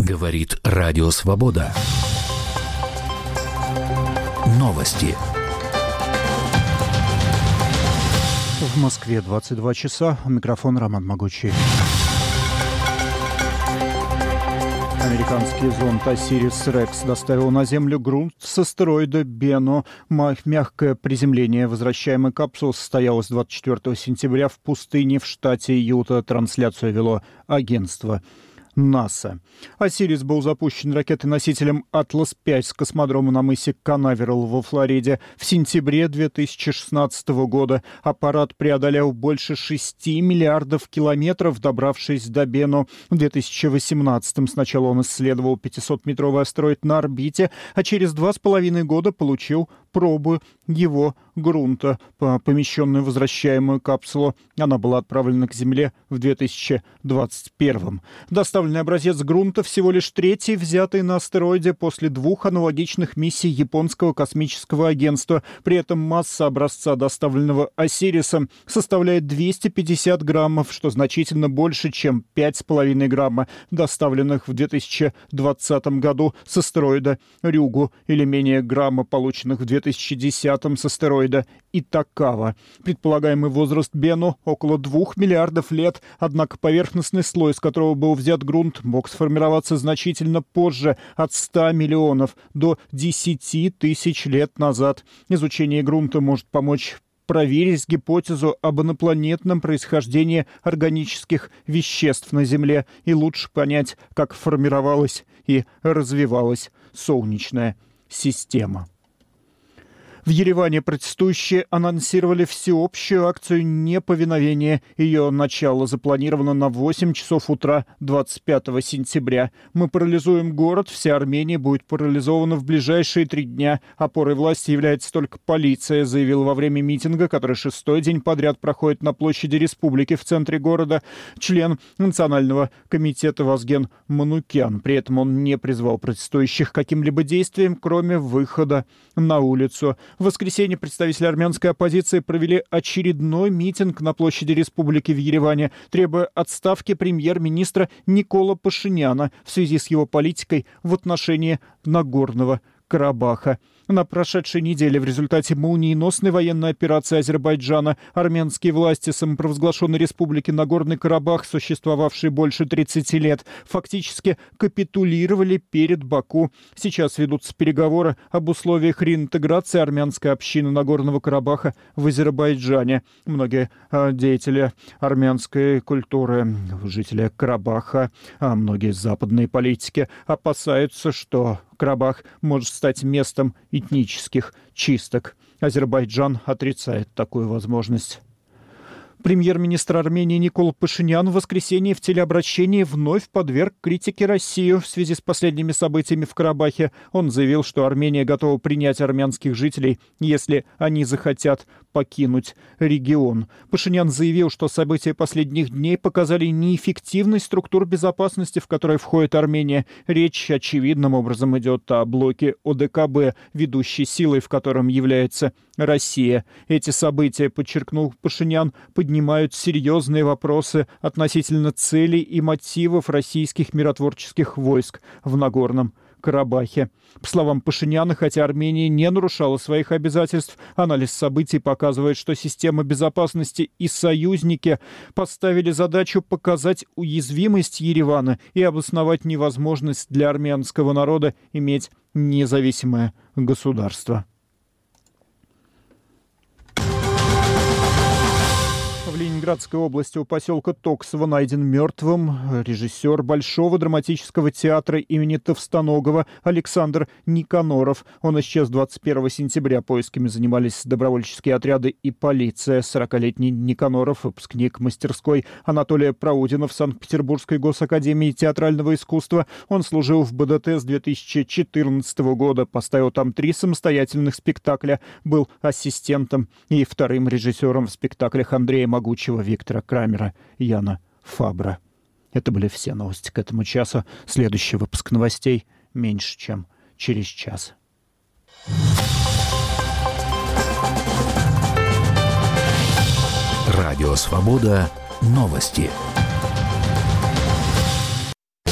Говорит Радио Свобода. Новости. В Москве 22 часа. У микрофона Роман Могучий. Американский зонд «Осирис-Рекс» доставил на Землю грунт с астероида Бено. Мягкое приземление возвращаемой капсулы состоялось 24 сентября в пустыне в штате Юта. Трансляцию вело агентство НАСА. «Осирис» был запущен ракетой-носителем «Атлас-5» с космодрома на мысе Канаверал во Флориде в сентябре 2016 года. Аппарат преодолел больше 6 миллиардов километров, добравшись до Бено. В 2018-м сначала он исследовал 500-метровый астероид на орбите, а через 2,5 года получил пробы его грунта, помещенную в возвращаемую капсулу. Она была отправлена к Земле в 2021-м. Доставленный образец грунта всего лишь третий, взятый на астероиде после 2 аналогичных миссий японского космического агентства. При этом масса образца, доставленного «Осирисом», составляет 250 граммов, что значительно больше, чем 5,5 грамма, доставленных в 2020 году с астероида Рюгу, или менее грамма, полученных в 2010-м с астероида Итакава. Предполагаемый возраст Бено около 2 миллиардов лет, однако поверхностный слой, из которого был взят грунт, мог сформироваться значительно позже, от 100 миллионов до 10 тысяч лет назад. Изучение грунта может помочь проверить гипотезу об инопланетном происхождении органических веществ на Земле и лучше понять, как формировалась и развивалась Солнечная система. В Ереване протестующие анонсировали всеобщую акцию неповиновения. Ее начало запланировано на 8 часов утра 25 сентября. «Мы парализуем город, вся Армения будет парализована в ближайшие 3 дня. Опорой власти является только полиция», заявил во время митинга, который 6-й день подряд проходит на площади Республики в центре города, член Национального комитета Вазген Манукян. При этом он не призвал протестующих к каким-либо действиям, кроме выхода на улицу. В воскресенье представители армянской оппозиции провели очередной митинг на площади Республики в Ереване, требуя отставки премьер-министра Никола Пашиняна в связи с его политикой в отношении Нагорного Карабаха. На прошедшей неделе в результате молниеносной военной операции Азербайджана армянские власти самопровозглашенной республики Нагорный Карабах, существовавшей больше 30 лет, фактически капитулировали перед Баку. Сейчас ведутся переговоры об условиях реинтеграции армянской общины Нагорного Карабаха в Азербайджане. Многие деятели армянской культуры, жители Карабаха, многие западные политики опасаются, что Карабах может стать местом этнических чисток. Азербайджан отрицает такую возможность. Премьер-министр Армении Никола Пашинян в воскресенье в телеобращении вновь подверг критике Россию в связи с последними событиями в Карабахе. Он заявил, что Армения готова принять армянских жителей, если они захотят покинуть регион. Пашинян заявил, что события последних дней показали неэффективность структур безопасности, в которые входит Армения. Речь очевидным образом идет о блоке ОДКБ, ведущей силой в котором является Россия. Эти события, подчеркнул Пашинян, поднимают серьезные вопросы относительно целей и мотивов российских миротворческих войск в Нагорном Карабахе. По словам Пашиняна, хотя Армения не нарушала своих обязательств, анализ событий показывает, что система безопасности и союзники поставили задачу показать уязвимость Еревана и обосновать невозможность для армянского народа иметь независимое государство. В Ленинградской области у поселка Токсово найден мертвым режиссер Большого драматического театра имени Товстоногова Александр Никаноров. Он исчез 21 сентября. Поисками занимались добровольческие отряды и полиция. 40-летний Никаноров, выпускник мастерской Анатолия Праудина в Санкт-Петербургской госакадемии театрального искусства. Он служил в БДТ с 2014 года, поставил там 3 самостоятельных спектакля, был ассистентом и вторым режиссером в спектаклях Андрея Могучего, Виктора Крамера, Яна Фабра. Это были все новости к этому часу. Следующий выпуск новостей меньше, чем через час. Радио «Свобода». Новости.